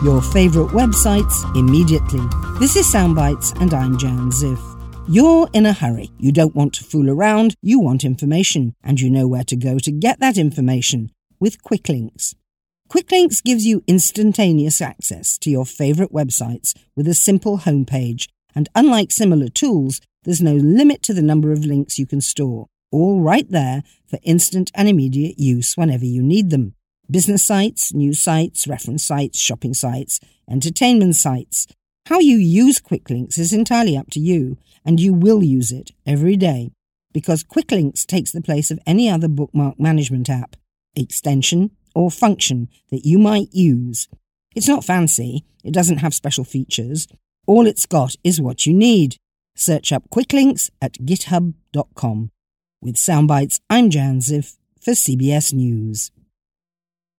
your favourite websites immediately. This is Soundbites and I'm Jan Ziff. You're in a hurry. You don't want to fool around, you want information, and you know where to go to get that information with Quicklinks. Quicklinks gives you instantaneous access to your favourite websites with a simple homepage, and unlike similar tools, there's no limit to the number of links you can store, all right there for instant and immediate use whenever you need them. Business sites, news sites, reference sites, shopping sites, entertainment sites. How you use Quicklinks is entirely up to you, and you will use it every day, because Quicklinks takes the place of any other bookmark management app, extension, or function that you might use. It's not fancy, it doesn't have special features. All it's got is what you need. Search up Quicklinks at github.com. With Soundbites, I'm Jan Ziff for CBS News.